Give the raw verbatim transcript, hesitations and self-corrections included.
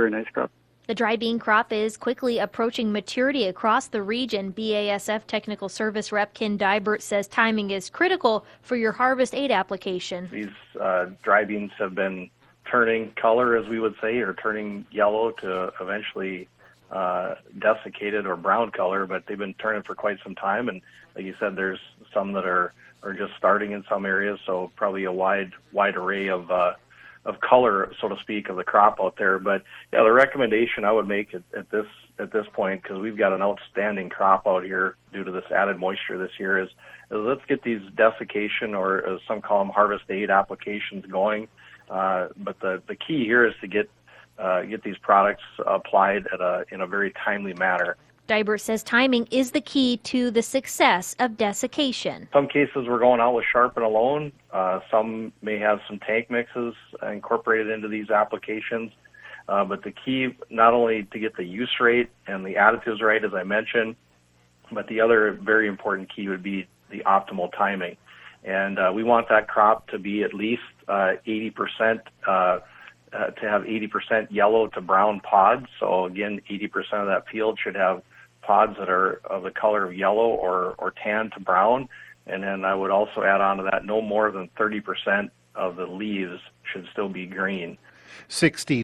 very nice crop. The dry bean crop is quickly approaching maturity across the region. B A S F Technical Service Rep Ken Dibert says timing is critical for your harvest aid application. These uh, dry beans have been turning color, as we would say, or turning yellow to eventually uh, desiccated or brown color, but they've been turning for quite some time. And like you said, there's some that are, are just starting in some areas, so probably a wide wide array of uh, of color, so to speak, of the crop out there. But yeah, the recommendation I would make at, at this at this point, because we've got an outstanding crop out here due to this added moisture this year, is, is let's get these desiccation, or as some call them, harvest aid applications going. Uh, but the, the key here is to get uh, get these products applied at a in a very timely manner. Dibert says timing is the key to the success of desiccation. Some cases we're going out with Sharpen alone. Uh, some may have some tank mixes incorporated into these applications. Uh, but the key, not only to get the use rate and the additives right, as I mentioned, but the other very important key would be the optimal timing. And uh, we want that crop to be at least uh, eighty percent, uh, uh, to have eighty percent yellow to brown pods. So again, eighty percent of that field should have pods that are of the color of yellow or, or tan to brown. And then I would also add on to that, no more than thirty percent of the leaves should still be green. sixty